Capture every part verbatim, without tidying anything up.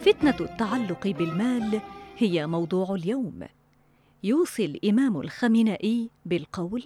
فتنة التعلق بالمال هي موضوع اليوم. يوصي الإمام الخامنئي بالقول: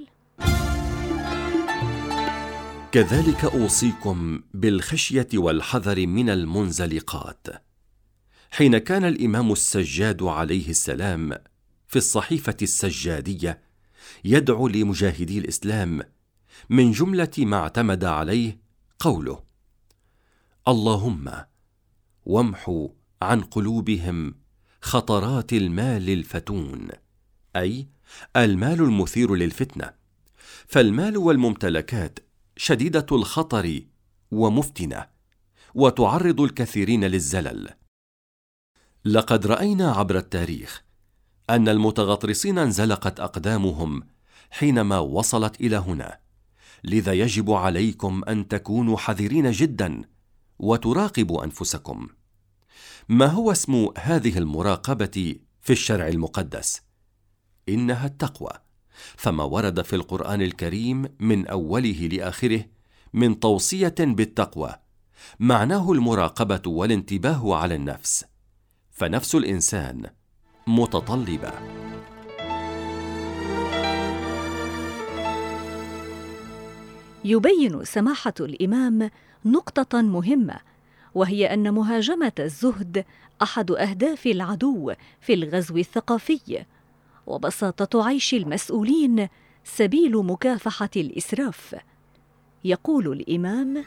كذلك أوصيكم بالخشية والحذر من المنزلقات. حين كان الإمام السجاد عليه السلام في الصحيفة السجادية يدعو لمجاهدي الإسلام، من جملة ما اعتمد عليه قوله: اللهم وامحو عن قلوبهم خطرات المال الفتون، أي المال المثير للفتنة، فالمال والممتلكات شديدة الخطر ومفتنة، وتعرض الكثيرين للزلل. لقد رأينا عبر التاريخ أن المتغطرسين انزلقت أقدامهم حينما وصلت إلى هنا، لذا يجب عليكم أن تكونوا حذرين جدا وتراقبوا أنفسكم. ما هو اسم هذه المراقبة في الشرع المقدس؟ إنها التقوى، فما ورد في القرآن الكريم من أوله لآخره من توصية بالتقوى معناه المراقبة والانتباه على النفس، فنفس الإنسان متطلبة. يبين سماحة الإمام نقطة مهمة، وهي أن مهاجمة الزهد أحد أهداف العدو في الغزو الثقافي، وبساطة عيش المسؤولين سبيل مكافحة الإسراف. يقول الإمام: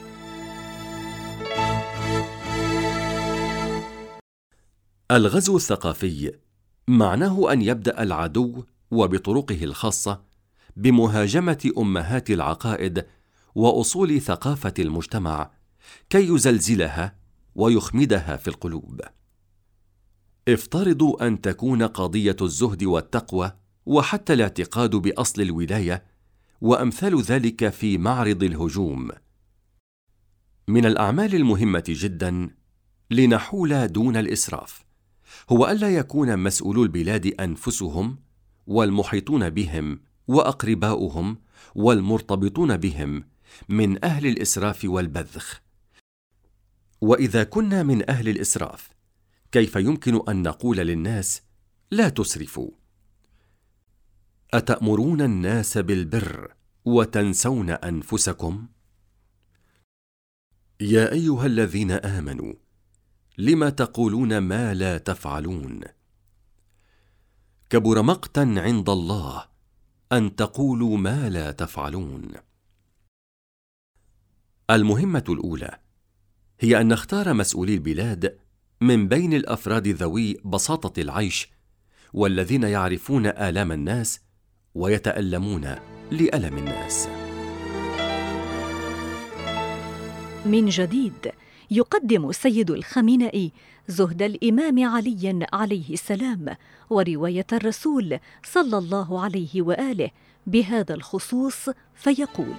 الغزو الثقافي معناه أن يبدأ العدو وبطرقه الخاصة بمهاجمة أمهات العقائد وأصول ثقافة المجتمع كي يزلزلها ويخمدها في القلوب. افترضوا أن تكون قضية الزهد والتقوى وحتى الاعتقاد بأصل الولاية وأمثال ذلك في معرض الهجوم. من الأعمال المهمة جدا لنحول دون الإسراف هو ألا يكون مسؤولو البلاد أنفسهم والمحيطون بهم وأقرباؤهم والمرتبطون بهم من أهل الإسراف والبذخ. وإذا كنا من أهل الإسراف، كيف يمكن أن نقول للناس لا تسرفوا؟ أتأمرون الناس بالبر وتنسون أنفسكم؟ يا أيها الذين آمنوا لم تقولون ما لا تفعلون؟ كبر مقتا عند الله أن تقولوا ما لا تفعلون. المهمة الأولى هي أن نختار مسؤولي البلاد من بين الأفراد ذوي بساطة العيش والذين يعرفون آلام الناس ويتألمون لألم الناس. من جديد يقدم السيد الخامنئي زهد الإمام علي عليه السلام ورواية الرسول صلى الله عليه وآله بهذا الخصوص، فيقول: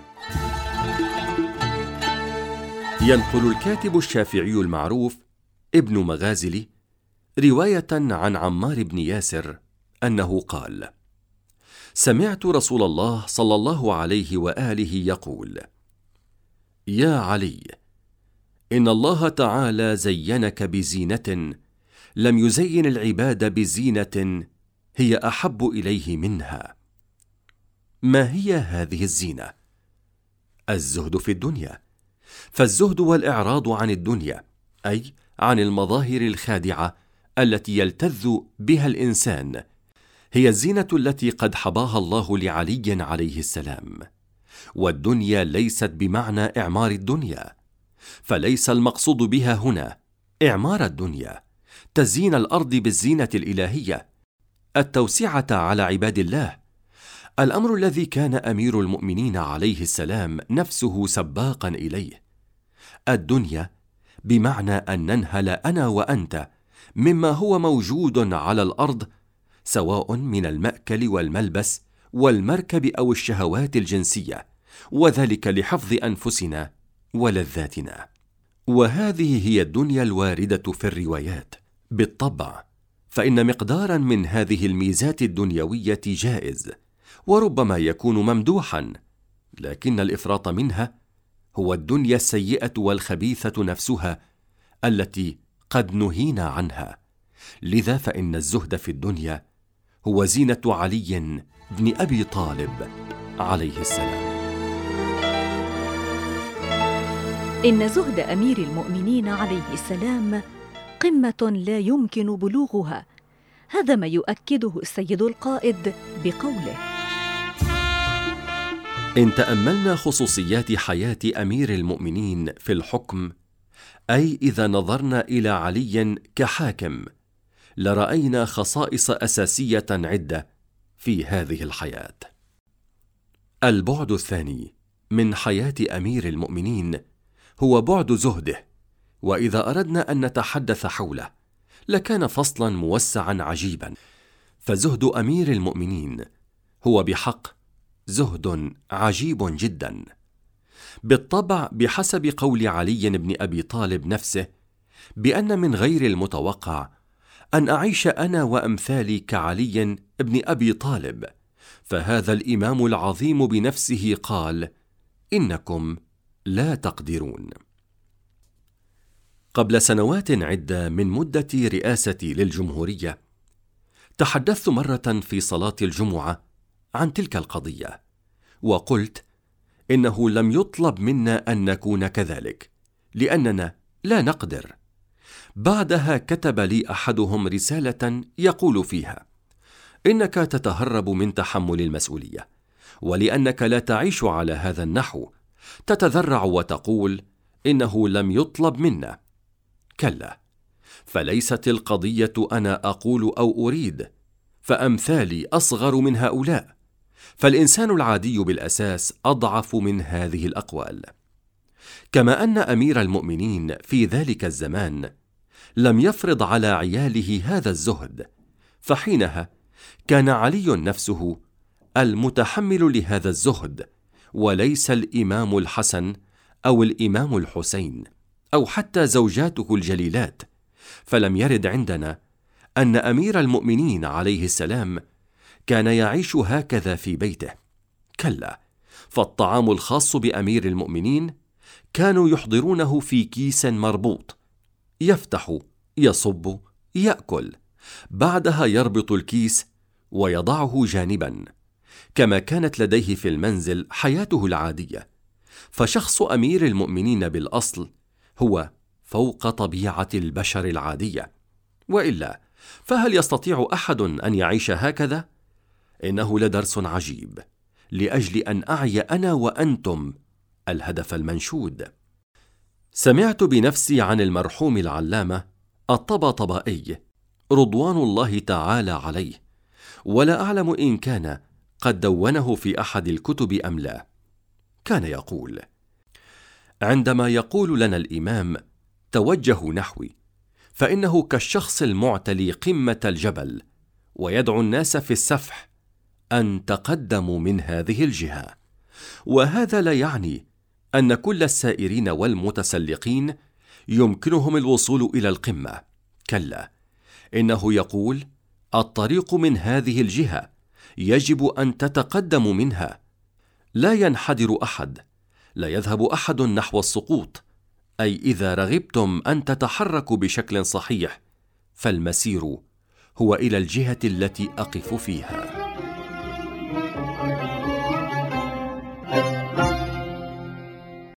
ينقل الكاتب الشافعي المعروف ابن مغازلي رواية عن عمار بن ياسر أنه قال: سمعت رسول الله صلى الله عليه وآله يقول: يا علي، إن الله تعالى زينك بزينة لم يزين العباد بزينة هي أحب إليه منها. ما هي هذه الزينة؟ الزهد في الدنيا، فالزهد والإعراض عن الدنيا، أي عن المظاهر الخادعة التي يلتذ بها الإنسان، هي الزينة التي قد حباها الله لعلي عليه السلام. والدنيا ليست بمعنى إعمار الدنيا، فليس المقصود بها هنا إعمار الدنيا، تزيين الأرض بالزينة الإلهية، التوسعة على عباد الله، الأمر الذي كان أمير المؤمنين عليه السلام نفسه سباقا إليه. الدنيا بمعنى أن ننهل أنا وأنت مما هو موجود على الأرض، سواء من المأكل والملبس والمركب أو الشهوات الجنسية، وذلك لحفظ أنفسنا ولذاتنا. وهذه هي الدنيا الواردة في الروايات بالطبع، فإن مقدارا من هذه الميزات الدنيوية جائز وربما يكون ممدوحا، لكن الإفراط منها هو الدنيا السيئة والخبيثة نفسها التي قد نهينا عنها، لذا فإن الزهد في الدنيا هو زينة علي بن أبي طالب عليه السلام. إن زهد أمير المؤمنين عليه السلام قمة لا يمكن بلوغها، هذا ما يؤكده السيد القائد بقوله: إن تأملنا خصوصيات حياة أمير المؤمنين في الحكم، أي إذا نظرنا إلى علي كحاكم، لرأينا خصائص أساسية عدة في هذه الحياة. البعد الثاني من حياة أمير المؤمنين هو بعد زهده، وإذا أردنا أن نتحدث حوله لكان فصلا موسعا عجيبا. فزهد أمير المؤمنين هو بحق زهد عجيب جدا. بالطبع بحسب قول علي بن أبي طالب نفسه بأن من غير المتوقع أن أعيش أنا وأمثالي كعلي بن أبي طالب، فهذا الإمام العظيم بنفسه قال: إنكم لا تقدرون. قبل سنوات عدة من مدة رئاستي للجمهورية، تحدثت مرة في صلاة الجمعة عن تلك القضية، وقلت إنه لم يطلب منا أن نكون كذلك لأننا لا نقدر. بعدها كتب لي أحدهم رسالة يقول فيها: إنك تتهرب من تحمل المسؤولية، ولأنك لا تعيش على هذا النحو تتذرع وتقول إنه لم يطلب منا. كلا، فليست القضية أنا أقول أو أريد، فأمثالي أصغر من هؤلاء، فالإنسان العادي بالأساس أضعف من هذه الأقوال. كما أن أمير المؤمنين في ذلك الزمان لم يفرض على عياله هذا الزهد، فحينها كان علي نفسه المتحمل لهذا الزهد، وليس الإمام الحسن أو الإمام الحسين أو حتى زوجاته الجليلات. فلم يرد عندنا أن أمير المؤمنين عليه السلام كان يعيش هكذا في بيته. كلا، فالطعام الخاص بأمير المؤمنين كانوا يحضرونه في كيس مربوط، يفتح، يصب، يأكل، بعدها يربط الكيس ويضعه جانبا، كما كانت لديه في المنزل حياته العادية. فشخص أمير المؤمنين بالأصل هو فوق طبيعة البشر العادية، وإلا فهل يستطيع أحد أن يعيش هكذا؟ إنه لدرس عجيب لأجل أن أعي أنا وأنتم الهدف المنشود. سمعت بنفسي عن المرحوم العلامة الطباطبائي رضوان الله تعالى عليه، ولا أعلم إن كان قد دونه في أحد الكتب أم لا. كان يقول: عندما يقول لنا الإمام توجهوا نحوي، فإنه كالشخص المعتلي قمة الجبل ويدعو الناس في السفح أن تقدموا من هذه الجهة، وهذا لا يعني أن كل السائرين والمتسلقين يمكنهم الوصول إلى القمة. كلا، إنه يقول الطريق من هذه الجهة، يجب أن تتقدموا منها، لا ينحدر أحد، لا يذهب أحد نحو السقوط، أي إذا رغبتم أن تتحركوا بشكل صحيح فالمسير هو إلى الجهة التي أقف فيها.